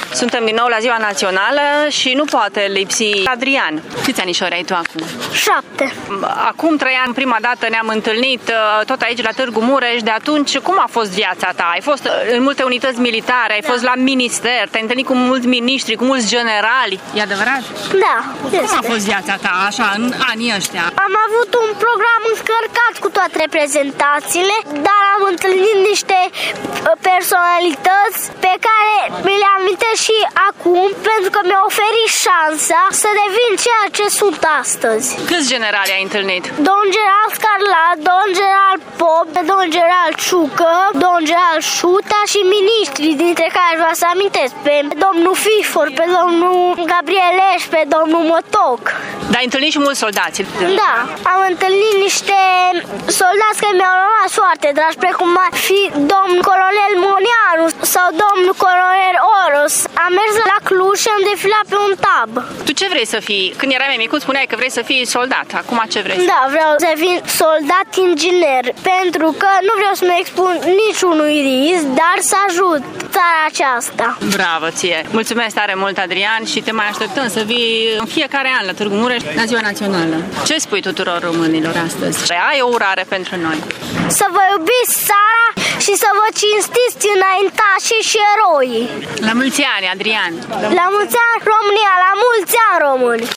Suntem din nou la Ziua Națională și nu poate lipsi Adrian. Câți anișori ai tu acum? 7. Acum 3 ani, prima dată ne-am întâlnit tot aici la Târgu Mureș. De atunci, cum a fost viața ta? Ai fost în multe unități militare, ai fost la minister, te-ai întâlnit cu mulți miniștri, cu mulți generali. E adevărat? Da, Cum a fost viața ta, așa, în anii ăștia? Am avut un program încărcat cu toate reprezentațiile, dar am întâlnit niște personalități pe care mi le amintesc și acum, pentru că mi-au oferit șansa să devin ceea ce sunt astăzi. Câți generali ai întâlnit? Domn general Scarlat, domn general Pop, domn general Ciucă, domn general Șuta și miniștri, dintre care vreau să amintesc pe domnul Fifor, pe domnul Gabrieleș, pe domnul Motoc. Dar ai întâlnit și mulți soldați? Da, am întâlnit niște soldați care mi-au rămas foarte dragi, precum ar fi domnul colonel Monianu sau domnul colonel Oros. Am mers la Cluj și am defilat pe un tab. Tu ce vrei să fii? Când erai mai micuț spuneai că vrei să fii soldat. Acum ce vrei? Da, vreau să fii soldat inginer, pentru că nu vreau să mă expun niciunui risc, dar să ajut țara aceasta. Bravo ție! Mulțumesc tare mult, Adrian, și te mai așteptăm să vii în fiecare an la Târgu Mureș la Ziua Națională. Ce spui tuturor românilor astăzi? Ai o urare pentru noi. Să vă iubiți țara și să vă cinstiți înaintașii și eroii. La mulți ani, Adrian! La mulți ani, România! La mulți ani, români!